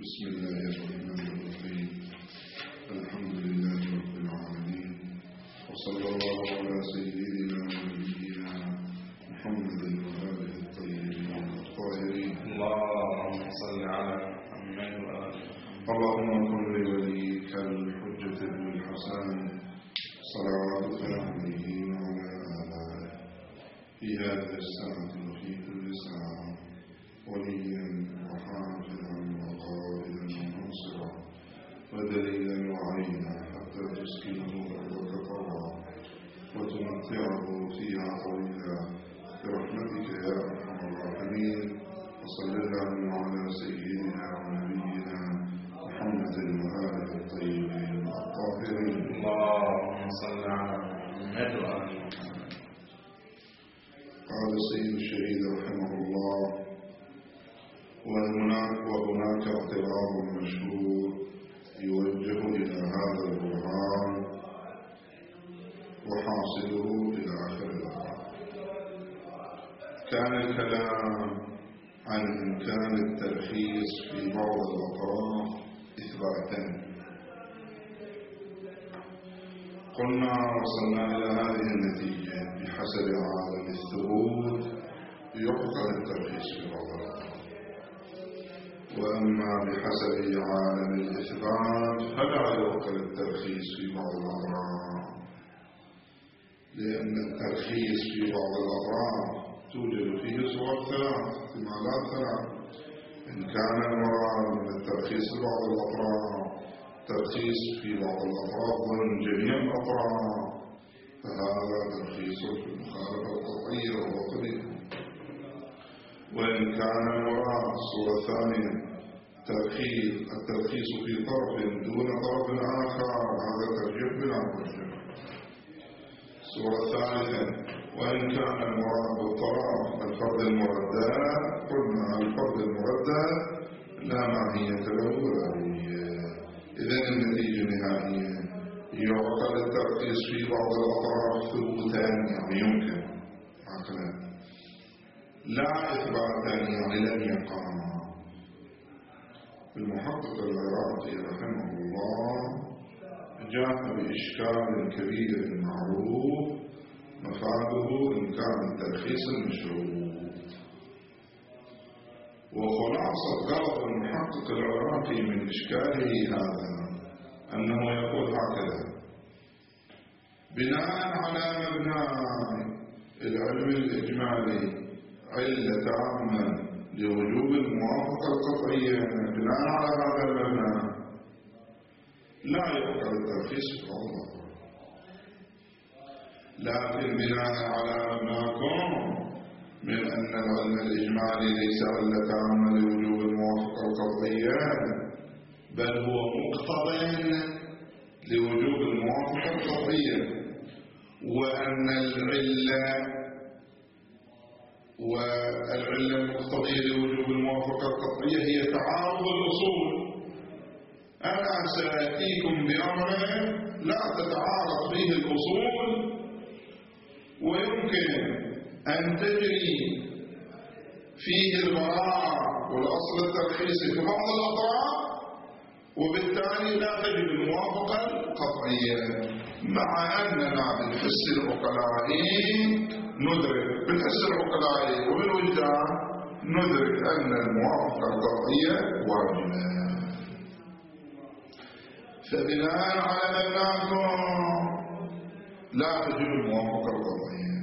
بسم الله الرحمن الرحيم. الحمد لله رب العالمين، وصلى الله على سيدنا ونبينا محمد وآله الطيبين الطاهرين. اللهم صل على محمد وآله. اللهم كن لوليك الحجة بن الحسن صلواتك عليه وعلى آله في هذه الساعة وفي كل ساعة وليا وحافظا وقائدا وناصرا ودليلا وعينا حتى تسكنه أرضك طوعا وتمتعه فيها طويلا برحمتك يا أرحم الراحمين. وصل اللهم على سيدنا ونبينا محمد وآله الطيبين الطاهرين. اللهم صل على محمد وآله. قال السيد الشهيد رحمه الله: وهناك اعتراض مشهور يوجه إلى هذا البرهان وحاصله إلى آخر الأمر. كان الكلام عن إمكان الترخيص في بعض الأطراف إثباتا. قلنا وصلنا إلى هذه النتيجة: بحسب عالم الثبوت يعقل الترخيص في بعض الأطراف، وأما بحسب عالم الإثبات فلا يعقل الترخيص في بعض الأطراف، لأن الترخيص في بعض الأطراف توجد فيه صور ثلاث، احتمالات ثلاث. إن كان المراد من الترخيص في بعض الأطراف ترخيص في بعض الأطراف ضمن جميع الأطراف فهذا ترخيص في المخالفة القطعية وهو طبيعي. وإن كان المراد الصورة الثانية الترخيص في طرف دون طرف آخر هذا ترجيح بلا مرجح. الصورة الثالثة: وإن كان المراد بالطرف الفرد المردد، قلنا الفرد المردد لا ماهية له ولا هوية. إذن النتيجة النهائية: يعقل الترخيص في بعض الأطراف ثبوتا، يعني يمكن عقلا، لا إثباتا، يعني لم يقع. المحقق العراقي رحمه الله جاء بإشكال كبير معروف مفاده إمكان الترخيص المشروط. وخلاصة غرض المحقق العراقي من إشكاله هذا أنه يقول هكذا: بناء على مبنى العلم الإجمالي علة تامة لوجوب الموافقة القطعية، بناء على هذا المبنى لا يعقل الترخيص في بعض الأطراف. لكن بناء على مبناكم من أن العلم الإجمالي ليس علة تامة لوجوب الموافقة القطعية، بل هو مقتضى لوجوب الموافقة القطعية، وأن العلة المقتضية لوجوب الموافقة القطعية هي تعارض الأصول. أنا سأتيكم بأمر لا تتعارض فيه الأصول، ويمكن أن تجري فيه البراءة والأصل الترخيصي في بعض الأطراف، وبالتالي لا تجد الموافقة القطعية، مع أننا بالحس العقلائي ندرك، بالحس العقلائي وبالوجدان ندرك أن الموافقة القطعية واجبة. فبناء على مبناكم لا تجد الموافقة القطعية،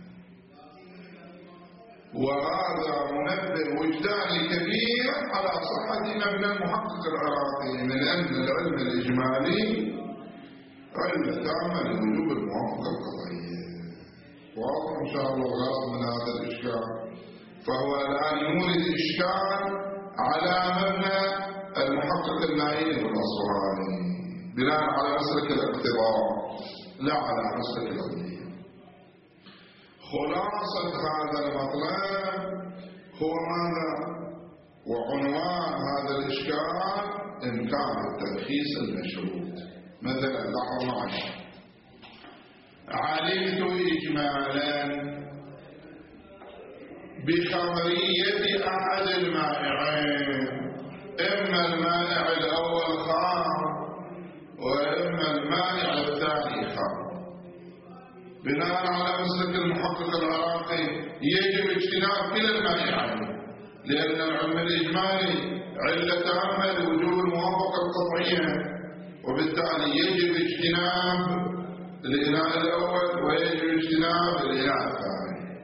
وهذا منبه وجداني كبير على صحة مبنى المحقق العراقي من أن العلم الإجمالي علة تامة لوجوب الموافقة القطعية. واضح إن شاء الله الغرض من هذا الإشكال. فهو الآن يورد إشكال على مبنى المحقق النائي والأصفهاني بناء على مسلك الاقتضاء لا على مسلك العلمية. خلاصة هذا المطلب هو ماذا؟ وعنوان هذا الإشكال إمكان الترخيص المشروط. مثلا لاحظوا معي: علمت إجمالا بخبرية أحد المائعين، إما إما المائع الأول خام وإما المائع الثاني خام. بناء على مسلك المحقق العراقي يجب اجتناب كلا المائعين، لأن العلم الإجمالي علة تامة لوجوب الموافقة القطعية، وبالتالي يجب اجتناب الإناء الأول ويجب اجتناب الإناء الثاني.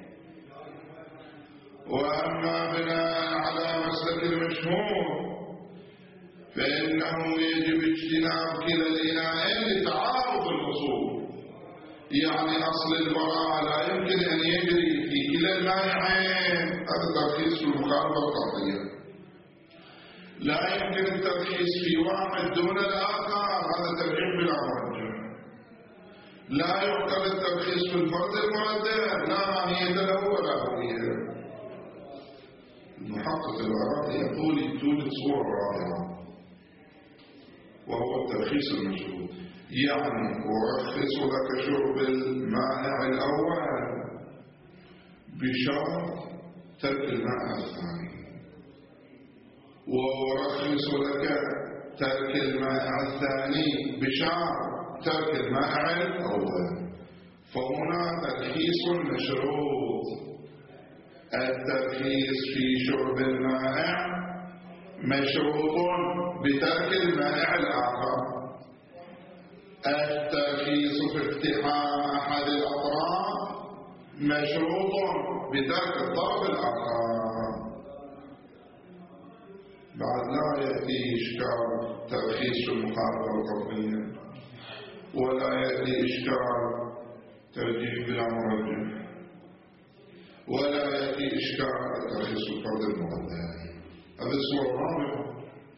وأما بناء على مسلك المشهور فإنه يجب اجتناب كلا الإناءين لتعارض الأصول، يعني أصل البراءة لا يمكن أن يجري في كلا المائعين، هذا ترخيص في المخالفة القطعية. لا يمكن الترخيص في واحد دون الآخر، هذا ترجيح بلا مرجع. لا يعقل الترخيص في الفرد المردد، لا ماهية له ولا هوية. المحقق العراقي يقول توجد صورة رائعة وهو الترخيص المشروط، يعني أرخص لك شرب المائع الأول بشرط ترك المائع الثاني، وأرخص لك ترك المائع الثاني بشرط ترك المائع الأول. فهنا ترخيص مشروط. الترخيص في شرب المائع مشروط بترك المائع الآخر. الترخيص في اقتحام أحد الأطراف مشروط بترك الطرف الآخر. بعد لا يأتي إشكال ترخيص في المخالفة القطعية، ولا يأتي إشكال ترجيح بلا مرجح، ولا يأتي إشكال ترخيص الفرد المردد. هذه الصورة الرابعة،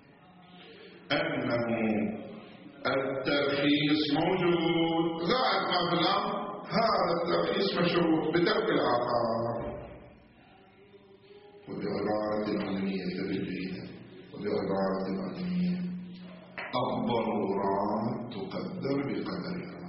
أنه الترخيص موجود غائب ما في الأمر، هذا الترخيص مشروط بترك الآخر. وبعبارة علمية جديدة، وبعبارة علمية الضرورات تقدر بقدرها.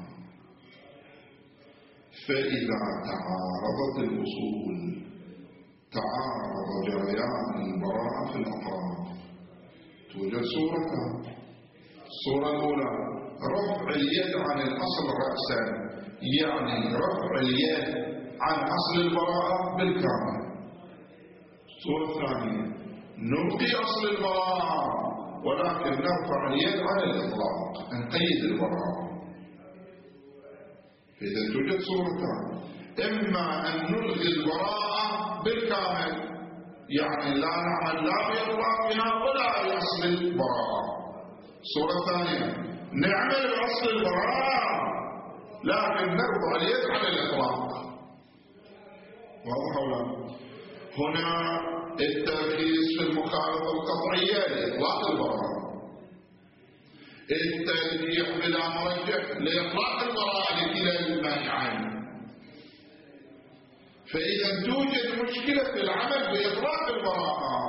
فإذا تعارضت الأصول تعارض جريان البراءة في الأطراف. توجد صورتان. الصورة الأولى رفع اليد عن الأصل رأسا، يعني رفع اليد عن أصل البراءة بالكامل. الصورة الثانية نبقي أصل البراءة ولكن نرفع اليد عن الإطلاق، نقيد البراءة. إذا توجد صورتان، إما أن نلغي البراءة بالكامل، يعني لا نعمل لا بإطلاقها ولا بأصل البراءة. الصورة الثانية نعمل بأصل البراءة لكن نرفع اليد عن الإطلاق. واضح ولا؟ هنا التركيز في المخالفة القطعية لإطلاق البراءة، الترجيح بلا مرجح لإطلاق البراءة لكلا المانعين. فإذا توجد مشكلة في العمل بإطلاق البراءة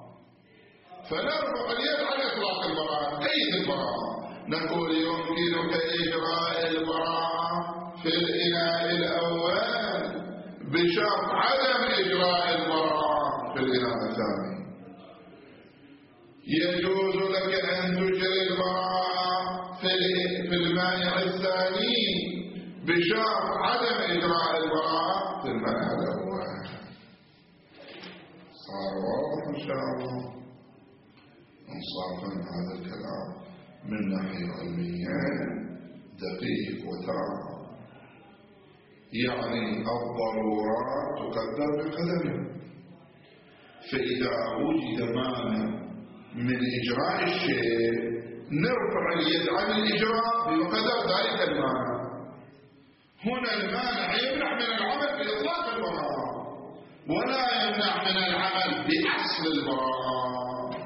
فنرفع اليد عن إطلاق البراءة، قيد البراءة. نقول يمكنك إجراء البراءة في الإناء الأول بشرط عدم إجراء البراءة في الإناء الثاني. يجوز لك أن تجري البراءة في المائع الثاني بشرط عدم إجراء البراءة في المائع الأول. صار واضح إن شاء الله. انصافا هذا الكلام من ناحية علمية دقيق وثار، يعني الضرورات تقدر بقدرها. فإذا وجد مانع من إجراء الشيء نرفع اليد عن الإجراء بقدر ذلك المانع. هنا المانع يمنع من العمل بإطلاق البراءة ولا يمنع من العمل بأصل البراءة.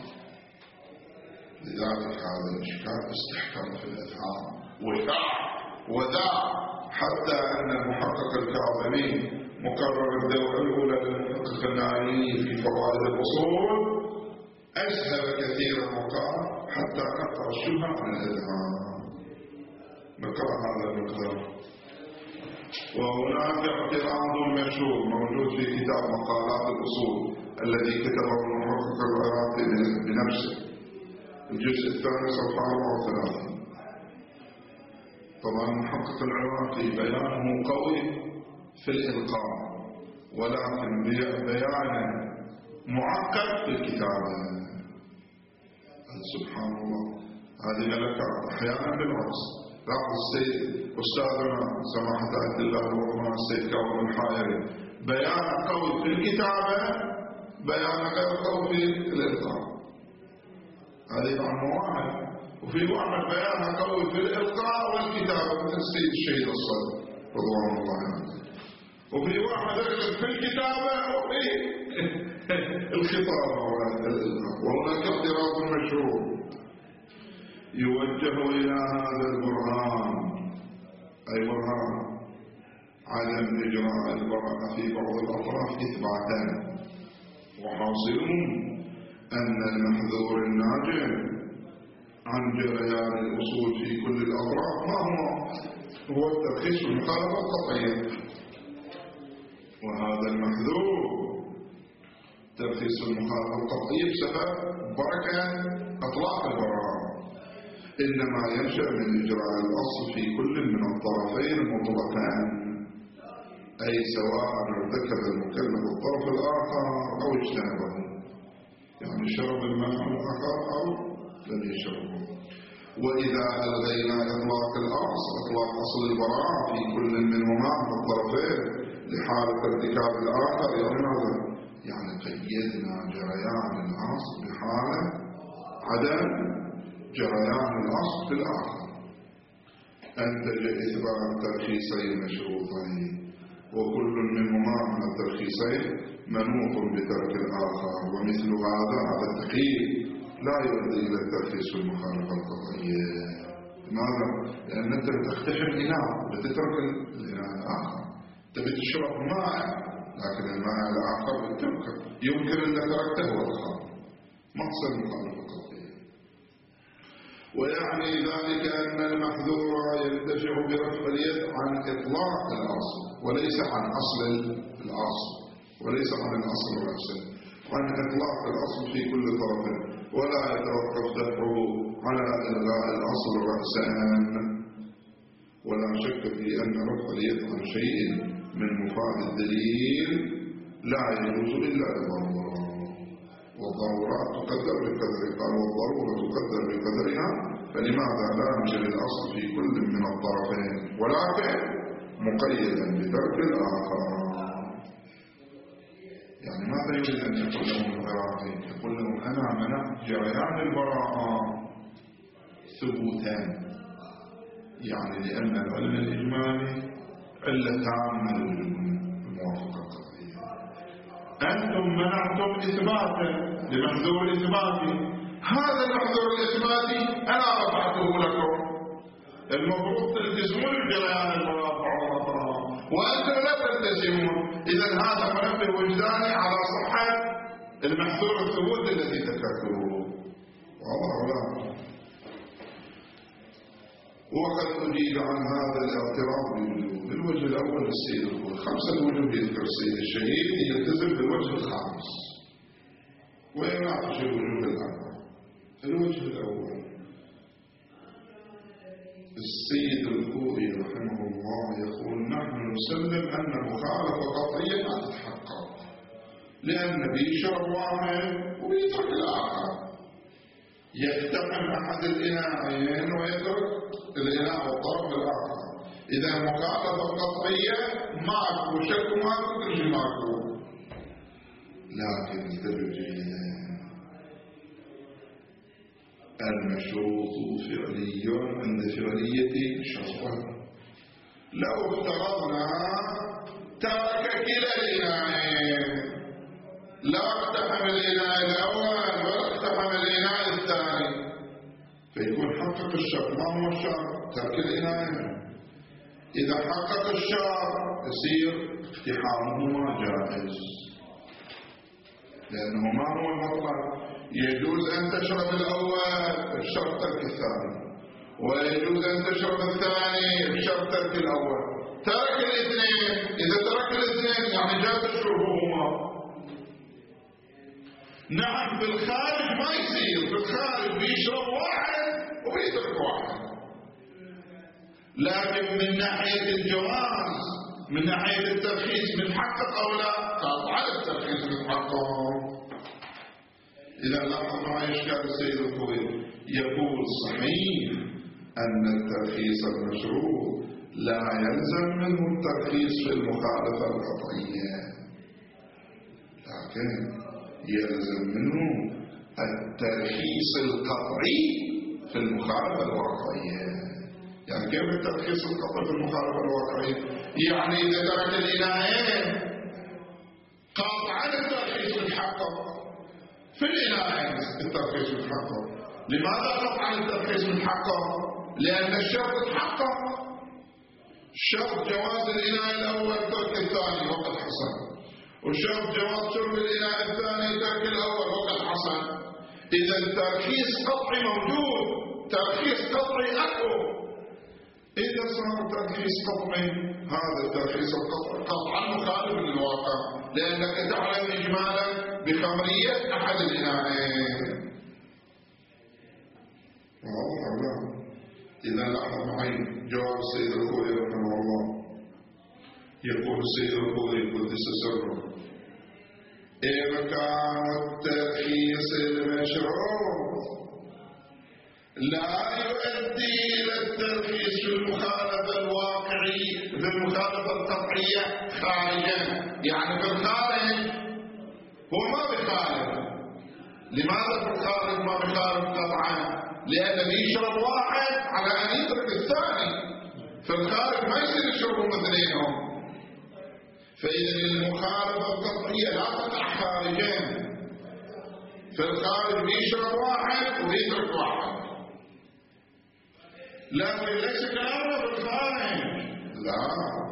لذلك هذا الإشكال استحكم في الأذهان وذاع حتى أن المحقق الكاظمي مقرر الدورة الأولى للمحقق النائي في فوائد الأصول أسهل كثيرا وقال حتى نقرأ الشبهة عن الأذهان. نقرأ هذا المقدار. وهناك اعتراض مشهور موجود في كتاب مقالات الأصول الذي كتبه المحقق العراقي بنفسه، الجزء الثاني صفحة 34. طبعا المحقق العراقي بيانه قوي في الإلقاء، ولكن بيانه معقد في الكتابة. سبحان الله، هذه ملكات أحيانا بالعكس. لاحظ السيد أستاذنا سماحة عبد الله الرحمن السيد كاظم الحائري بيان قوي في الكتابة، بيان غير قوي في الإلقاء. هذه معنى واحد. وفي واحد بيان قوي في الإلقاء والكتابة مثل السيد الشهيد الصدر رضوان الله عنه، وفي واحد في الكتابة وفي الخطابة والإلقاء. وهناك اعتراض مشروع يوجه إلى هذا البرهان، أي برهان عدم إجراء البراءة في بعض الأطراف إثباتا، وحاصلهم أن المحذور الناجم عن جريان الأصول في كل الأطراف ما هو الترخيص والمخالفة القطعية. وهذا المحذور ترخيص المخالفة القطعية بسبب بركة أطلاق البراءة، إنما ينشأ من إجراء الأصل في كل من الطرفين مطلقا، أي سواء ارتكب المكلف الطرف الآخر أو اجتنبه، يعني شرب الماء الآخر أو لم يشربه. وإذا ألغينا إطلاق الأصل، إطلاق أصل البراءة في كل منهما من الطرفين لحالة ارتكاب الآخر، يعني ماذا؟ يعني قيدنا جريان الأصل بحالة عدم جريان الأصل في الآخر. أنتج إثبات ترخيصين مشروطين، وكل منهما من الترخيصين منوط بترك الآخر، ومثل هذا التقييد لا يؤدي إلى الترخيص والمخالفة القطعية. لماذا؟ لأن أنت بتقتحم إناء بتترك الإناء الآخر، تبي تشرب ماء لكن الماء الآخر بتتركه، يمكن أن تركته والآخر، مقصد المخالفة القطعية. ويعني ذلك أن المحذور ينتفع برفع اليد عن إطلاق الأصل وليس عن أصل الأصل، وليس عن الأصل رأسا، عن إطلاق الأصل في كل طرف، ولا يتوقف دفعه على إلغاء الأصل رأسا. ولا شك في أن رفع اليد عن شيء من مفاد الدليل لا يجوز إلا للضرورة، والضرورات تقدر بقدر، قال والضرورة تقدر بقدرها، فلماذا لا نجري الأصل في كل من الطرفين ولكن مقيدا بترك الآخر؟ يعني ماذا يريد أن يقول لهم العراقي؟ يقول لهم أنا منعت جريان البراءة ثبوتان، يعني لأن العلم الإجمالي علة عامة للموافقة القطعية. أنتم منعتم إثباتا لمحذور إثباتي، هذا المحذور الإثباتي أنا رفعته لكم، المفروض تلتزمون بجريان البراءة وأنتم لا تلتزمون. إذا هذا منبه وجداني على صحة المحذور الثبوت الذي ذكرته. والله لا. وقد أجيب عن هذا الاعتراض بوجوه. بالوجه الأول السيد الخوي 5 وجوه يذكر السيد الشهيد، يلتزم بالوجه الخامس ويناقش الوجوه الأربعة. الوجه الأول السيد الخوي رحمه الله يقول نحن نسلم أن مخالفة قطعية لا تتحقق، لأن بيشرب واحد ويترك الآخر، يقتحم أحد الإناءين ويترك الإناء والطرف الآخر. إذا مخالفة قطعية معكو شك معكو كل شيء معكو، لكن انتبه المشروط فعلي عند فعلية شرطا. لو افترضنا ترك كلا الإناءين، لا اقتحم الإناء الأول ولا اقتحم الإناء الثاني، فيكون حقق الشرط. ما هو الشرط؟ ترك الإناءين. إذا حقق الشرط يصير اقتحامهما جائز، لأنه ما هو المطلق؟ يجوز أن تشرب الأول بشرط ترك الثاني، ويجوز أن تشرب الثاني بشرط ترك الأول. ترك الاثنين، إذا ترك الاثنين يعني جاز شربهما. نعم بالخارج ما يصير، بالخارج بيشرب لكن من ناحية الجواز، من ناحية الترخيص متحقق أو لا؟ قطعا الترخيص متحقق. إذا لاحظ معي إشكال السيد الخوئي، يقول صحيح أن الترخيص المشروط لا يلزم منه الترخيص في المخالفة القطعية، لكن يلزم منه الترخيص القطعي في المخالفة الواقعية. يعني كيف الترخيص القطعي في المخالفة الواقعية؟ يعني إذا ترك الإناءين قاطعا الترخيص متحقق في الإناءين، الترخيص متحقق. لماذا قطعا الترخيص متحقق؟ لأن الشرط تحقق، شرط جواز الإناء الأول ترك الثاني وقد حصل، وشرط جواز شرب الإناء الثاني ترك الأول وقد حصل. إذا الترخيص قطعي موجود، ترخيص قطعي أكو. إذا صار ترخيص قطعي، هذا الترخيص القطعي قطعا مخالف للواقع، لأنك تعلم إجمالا بخمرية أحد الإناءين. واضح ولا؟ إذا لاحظ معي جواب السيد الخوئي رحمه الله، يقول السيد الخوئي قدس سره: إركان الترخيص المشروط لا يؤدي إلى الترخيص في المخالفة الواقعية، في المخالفة القطعية خارجا. يعني في الخارج هو ما بيخالف. لماذا في الخارج ما بيخالف قطعا؟ لأن اللي يشرب واحد على أن يترك الثاني. في الخارج ما يصير يشربوا مثلينهم. فإذا المخالفة القطعية لا تقع خارجين. في الخارج بيشرب واحد ويترك واحد، لكن ليس كلامنا في الخارج، لا،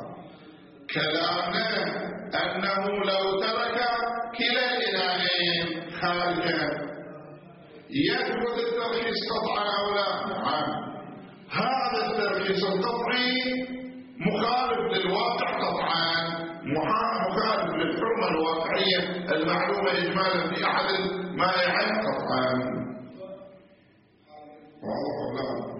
كلامنا أنه لو ترك كلا الإناءين خارجا يثبت الترخيص قطعا أو لا؟ نعم. هذا الترخيص القطعي مخالف للواقع قطعا، مخالف للحرمة الواقعية المعلومة إجمالا في أحد المائعين قطعا. واضح ولا؟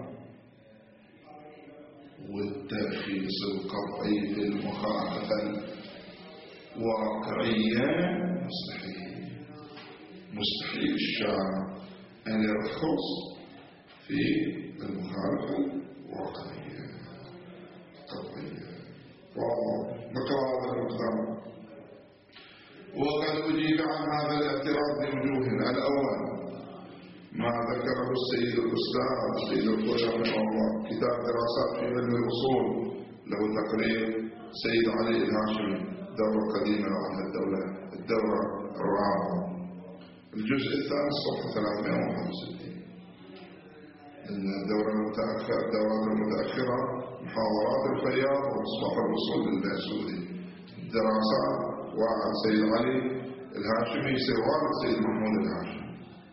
والترخيص القطعي في المخالفة الواقعية مستحيل. مستحيل الشارع أن يرخص في المخالفة الواقعية القطعية. نقرأ هذا المقدار. وقد أجيب عن هذا الاعتراض بوجوه. الأول ما ذكره السيد الأستاذ السيد الخوئي رحمه الله، كتاب دراسات في علم الأصول، له تقرير سيد علي الهاشمي، دورة قديمة عن الدورة الرابعة، الجزء الثاني صفحة 361. الدورة المتأخرة محاضرات الفياض ومصباح الوصول للبيسودي. دراسات واحد سيد علي الهاشمي يصير والد سيد محمود الهاشمي.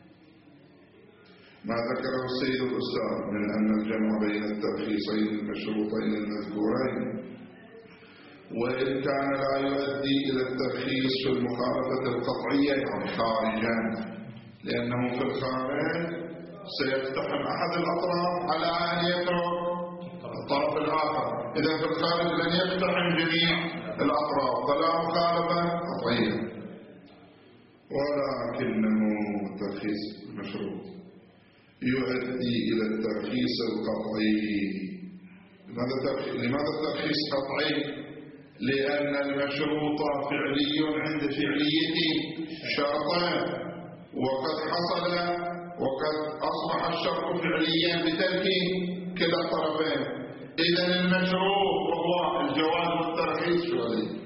ما ذكره السيد الأستاذ من أن الجمع بين الترخيصين المشروطين المذكورين وإن كان لا يؤدي إلى الترخيص في المخالفة القطعية يعني خارجا، لأنه في الخارج سيقتحم أحد الأطراف على أن يترك الطرف الآخر. إذا في الخارج لن يقتحم جميع الأطراف، فلا مخالفة قطعية. ولكنه الترخيص المشروط يؤدي إلى الترخيص القطعي. لماذا الترخيص قطعي؟ لأن المشروط فعلي عند فعليته شرطا، وقد حصل وقد أصبح الشرط فعليا بترك كلا الطرفين. إذن المشروط وهو الجواز والترخيص فعلي،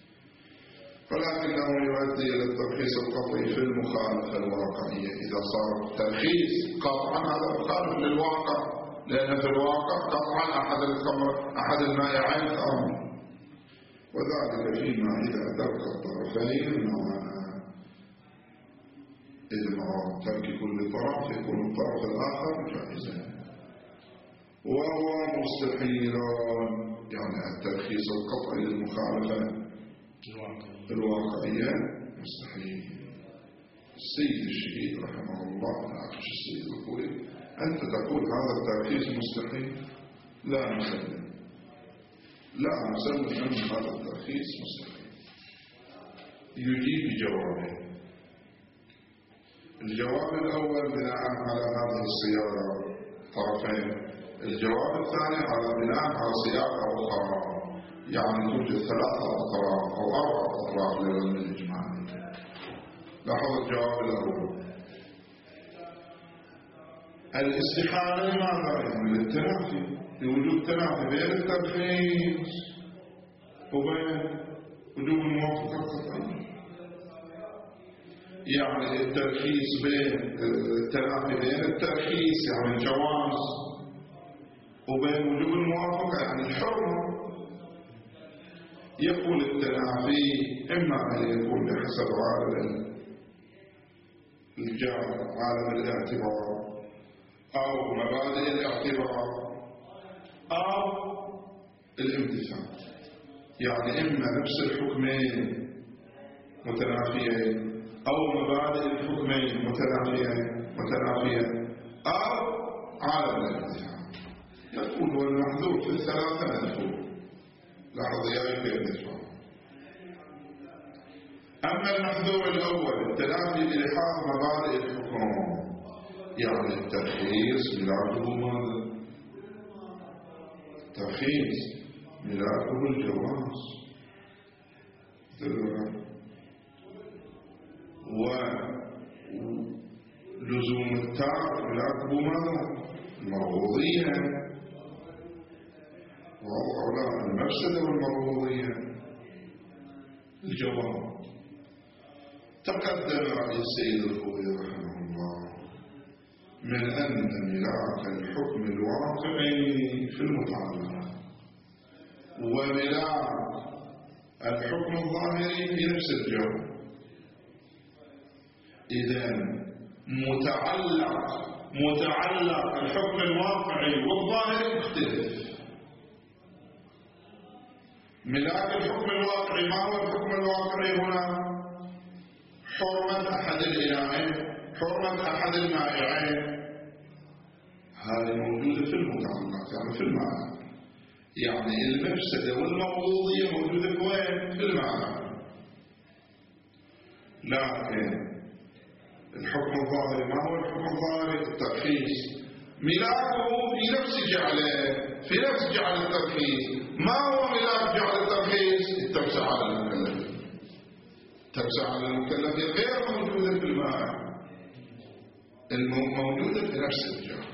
ولكنه يؤدي إلى الترخيص القطعي في المخالفة الواقعية. إذا صار الترخيص قطعا هذا مخالف للواقع، لأن في الواقع قطعا أحد المائعين خمر، وذلك فيما إذا ترك الطرفين معا. إذ مع ترك كل طرف يكون الطرف الآخر جائزا، وهو مستحيل. يعني الترخيص القطعي للمخالفة الواقعية مستحيل. السيد الشهيد رحمه الله ناقش السيد الخوئي: أنت تقول هذا الترخيص مستحيل؟ لا نسلم. لا نسمي أن هذا الترخيص مستحيل. يجيب بجوابين. الجواب الأول بناء على هذه الصياغة طرفين، الجواب الثاني على بناء على صياغة أخرى، يعني توجد 3 أطراف أو 4 أطراف للعلم الإجمالي. لاحظ الجواب الأول، الاستحالة لماذا؟ يعني للتنافي، لوجود تنافي بين الترخيص وبين وجوب الموافقة القطعية. يعني الترخيص التنافي بين الترخيص يعني الجواز وبين وجوب الموافقة يعني الحرمة. يقول التنافي إما أن يكون بحسب عالم الجار عالم الاعتبار أو مبادئ الاعتبار أو الامتثال، يعني إما نفس الحكمين متنافيين أو مبادئ الحكمين متنافية أو عالم الامتثال. يقول والمحذور في ال3 مذكور. لاحظ يا كيف نشوف. أما المحذور الأول التنافي بلحاظ مبادئ الحكم، يعني الترخيص ملاكه ماذا؟ الترخيص ملاكه الجواز، ولزوم التارك ملاكه ماذا؟ المرغوضية. وأولا المفسدة والمرغوضية الجواب. تقدم رأي السيد الخوئي رحمه الله من أن ملاك الحكم الواقعي في المتعلق وملاك الحكم الظاهري في نفس الجو. إذن متعلق الحكم الواقعي والظاهري مختلف. ملاك الحكم الواقعي، ما هو الحكم الواقعي هنا؟ حرمة أحد الإلهين، حرمة أحد المائعين، هذه موجودة في المتعلقات يعني في المعنى. يعني المفسدة والمرغوضية موجودة في وين؟ في المعنى. لكن الحكم الظاهري، ما هو الحكم الظاهري؟ الترخيص. ملاكه في نفس جعل الترخيص. ما هو ملاك جعل الترخيص؟ التوسع على المكلفين. التوسع على المكلفين غير موجودة في المعنى، موجودة في نفس الجعل.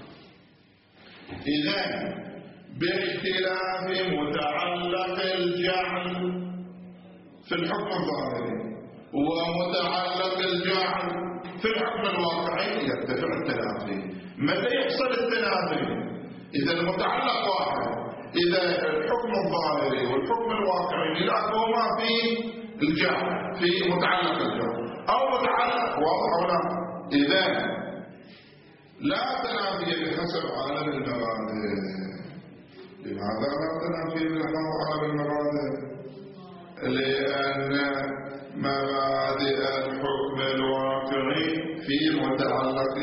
إذن باختلاف متعلق الجعل في الحكم الظاهري ومتعلق الجعل في الحكم الواقعي يرتفع التنافي. متى يحصل التنافي؟ إذا المتعلق واحد، إذا الحكم الظاهري والحكم الواقعي ملاكهما في الجعل في متعلق الجعل أو متعلق واضح ولا؟ إذا لا تنافي بحسب عالم المبادئ. لماذا لا تنافي بحسب عالم المبادئ؟ لأن مبادئ الحكم الواقعي في المتعلق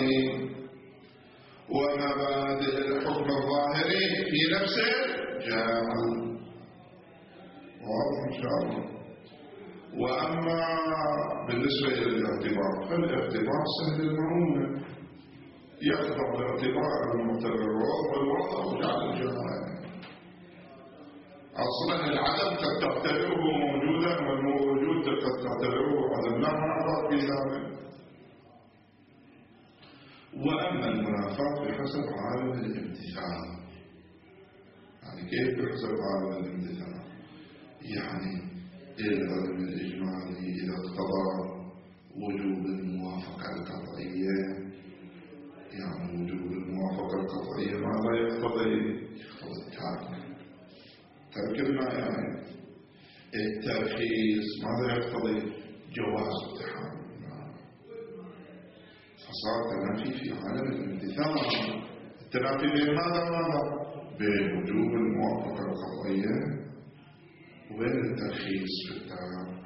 ومبادئ الحكم الظاهري في نفس الجعل. واضح إن شاء الله. وأما بالنسبة إلى الاعتبار فالاعتبار سهل المعونة، يخضع الاعتبار المقتضى والوضع وجعل الجهال. أصلا العدم قد تعتبره موجودا والموجود قد تعتبره عدم، لا منافاة في ذلك. وأما المنافاة بحسب عالم الامتثال، يعني كيف بحسب عالم الامتثال؟ يعني العلم الإجمالي إذا اقتضى وجوب الموافقة القطعية، يعني وجوب الموافقة القطعية ماذا يقتضي؟ يقتضي الترك. ترك المائع. الترخيص ماذا يقتضي؟ جواز التحامل. فصار تنافي في عالم الامتثال. التنافي بين ماذا؟ بين وجوب الموافقة القطعية وبين الترخيص في التعامل.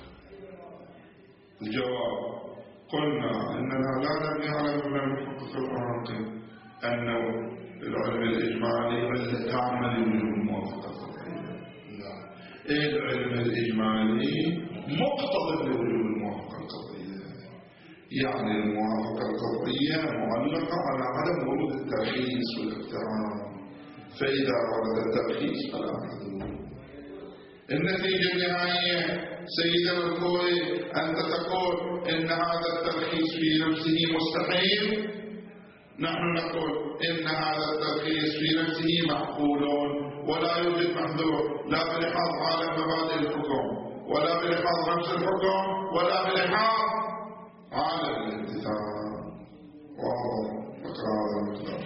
الجواب: قلنا إننا لا نبني على مبنى المحقق العراقي أنه العلم الإجمالي تعمل وجوب الموافقة القطعية. لا، العلم الإجمالي مقتضى لوجوب الموافقة القطعية، يعني الموافقة القطعية معلقة على عدم ورود الترخيص والاقتران، فإذا ورد الترخيص فلا حدود. النتيجة النهائية سيدنا الخوي أنت تقول إن هذا الترخيص في نفسه مستحيل، نحن نقول إن هذا الترخيص في نفسه معقول ولا يوجد محذور، لا بلحاظ عالم مبادئ الحكم ولا بلحاظ نفس الحكم ولا بلحاظ عالم الامتثال. واضح هذا المثال.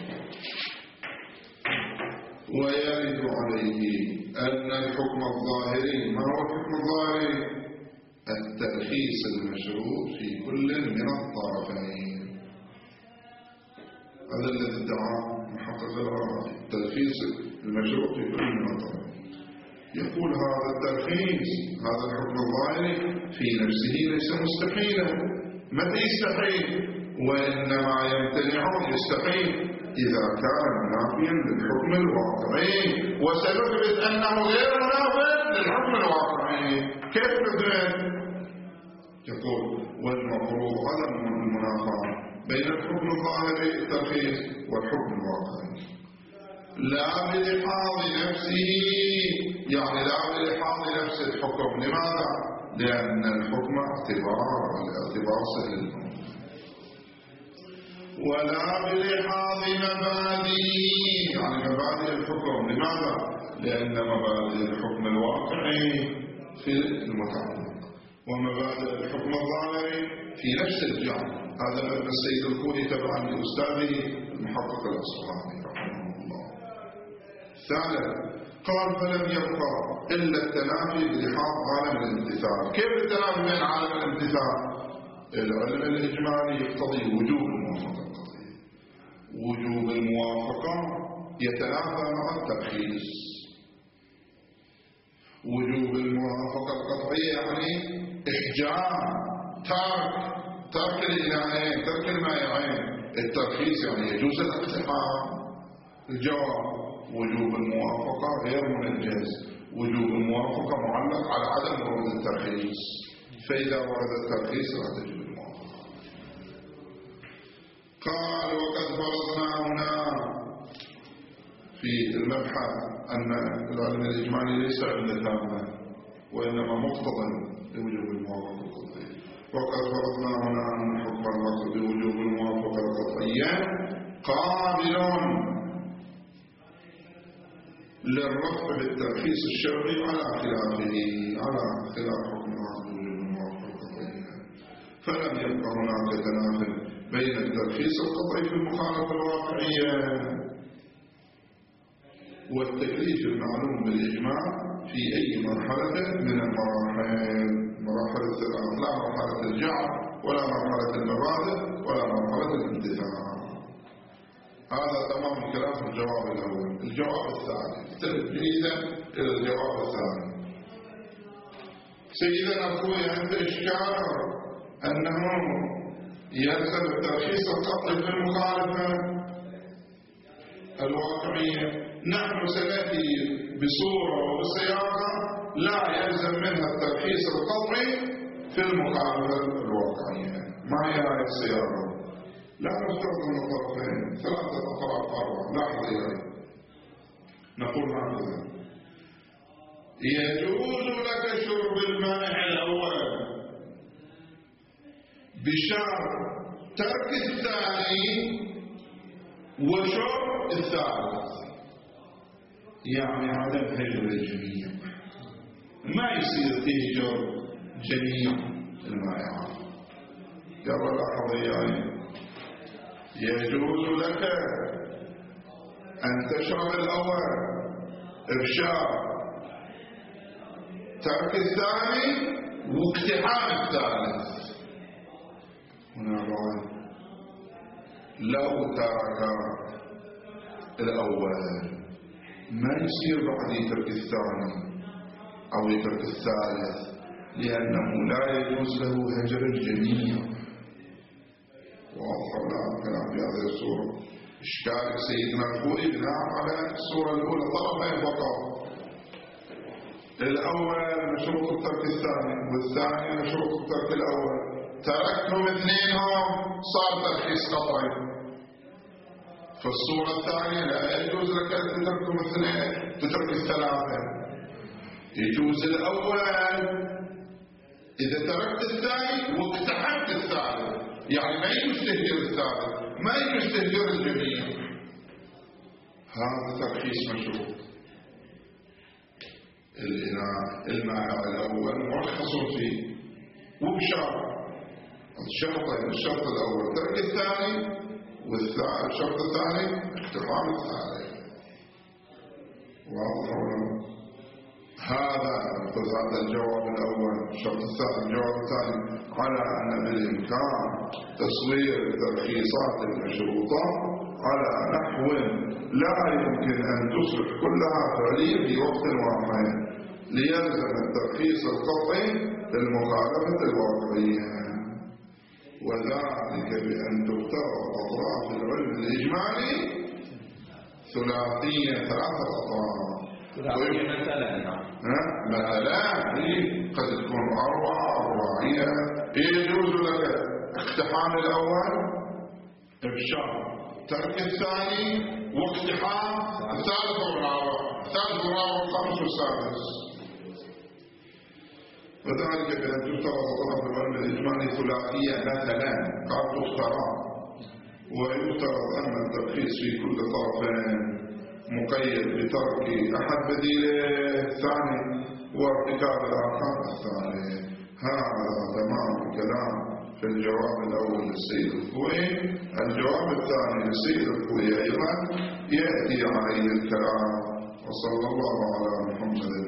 ويرد عليه أن الحكم الظاهري، ما هو الحكم الظاهري؟ الترخيص المشروط في كل من الطرفين. هذا الذي ادعاه محقق الغرض، الترخيص المشروط في كل من الطرفين. يقول هذا الترخيص، هذا الحكم الظاهري في نفسه ليس مستحيلا. متى يستحيل؟ وإنما يمتنع يستحيل إذا كان منافيا للحكم الواقعي، وسنثبت أنه غير منافي للحكم الواقعي. كيف نثبت؟ يقول والمفروض عدم المنافاة بين الحكم الظاهري الترخيص والحكم الواقعي لا بلحاظ نفسه، يعني لا بلحاظ نفس الحكم. لماذا؟ لأن الحكم اعتبار، والاعتبار سهل، ولا بلحاظ مبادئ، يعني مبادئ الحكم. لماذا؟ لأن مبادئ الحكم الواقعي في المتعلق، ومبادئ الحكم الظاهري في نفس الجهة. هذا مبنى السيد الخوئي تبعا لأستاذه المحقق الأصفهاني رحمه الله. ثالثا قال فلم يبقى إلا التنافي بلحاظ عالم الامتثال. كيف التنافي بين عالم الامتثال؟ العلم الإجمالي يقتضي وجوب الموافقة القطعية، وجوب الموافقة يتنافى مع الترخيص. وجوب الموافقة القطعية يعني إحجام، ترك الإلهين، ترك المائعين. الترخيص يعني يجوز الاقتحام. الجواب وجوب الموافقة غير منجز، وجوب الموافقة معلق على عدم ورود الترخيص، فإذا ورد الترخيص لا تجب الموافقة. قال وقد فرضنا هنا في المبحث أن العلم الإجمالي ليس علم تامة، وإنما مقتضى لوجوب الموافقة القطعية. وقد فرضنا هنا أن حكم الوقت بوجوب الموافقة القطعية قابل للرفع بالترخيص الشرعي على خلافه، على خلاف حكم الوقت بوجوب الموافقة القطعية. فلم يبقى هناك تنافي بين الترخيص القطعي في المخالفة الواقعية والتكليف المعلوم بالإجماع في أي مرحلة من المراحل، مراحل الثلاث، لا مرحلة الجعل ولا مرحلة المبادئ ولا مرحلة الامتثال. هذا تمام الكلام في الجواب الأول. الجواب الثاني استمع جيدا إلى الجواب الثاني. سيدنا الخوي عند إشكال أنه يلزم الترخيص القطعي في المخالفة الواقعية. نحن سنأتي بصورة وبسياقة لا يلزم منها الترخيص القطعي في المخالفة الواقعية. ما هي هذه السياقة؟ لا نفترض من الطرفين، ثلاثة أطراف أربعة. لاحظ إلي نقول هكذا: يجوز لك شرب المائع الأول بشرط ترك الثاني وشرب الثالث، يعني عدم هجر الجميع، ما يصير تهجر جميع المائعات. يلا لاحظ إياي، يجوز لك أن تشرب الأول إرشاد ترك الثاني واقتحام الثالث. هنا بعد لو ترك الأول ما يصير بعد يترك الثاني أو يترك الثالث، لأنه لا يجوز له هجر الجميع. واضح الكلام في هذه الصورة. إشكال سيدنا الخوئي بناء على الصورة الأولى طرفين فقط. الأول مشروط الترك الثاني، والثاني مشروط الترك الأول. تركتهم اثنينهم صار ترخيص قطعي. في الصورة الثانية لا يجوز لك أن تتركهم اثنين، تترك الثلاثة. يجوز الأول إذا تركت الثاني واقتحمت الثالث، يعني ما يجوز تهجير الثالث، ما يجوز تهجير الجميع. هذا ترخيص مشروط. المانع الأول مرخص فيه وبشرط. الشرطين، الشرط الأول ترك الثاني، والشرط الثاني اقتحام الثالث. واضح ولا؟ هذا الجواب الأول. الشرط الثاني، الجواب الثاني على أن بالإمكان تصوير الترخيصات المشروطة على نحو لا يمكن أن تصبح كلها فعلية في وقت واحد، ليلزم الترخيص القطعي للمخالفة الواقعية، وذلك بأن تختار أطراف العلم الإجمالي ثلاثية، ثلاثة أطراف. مثلا قد تكون أربعية. يجوز لك اقتحام الأول بشرط ترك الثاني واقتحام الثالث والرابع، الثالث والرابع والخامس والسادس. وذلك بأن تختار أطراف العلم الإجمالي ثلاثية مثلا، قد تختار. ويفترض أن الترخيص في كل طرفين مقيد بترك أحد بديله الثاني وارتكاب الآخر الثاني. هذا تمام الكلام في الجواب الأول للسيد الخوئي. الجواب الثاني للسيد الخوئي أيضا يأتي عليه الكلام. وصلى الله على محمد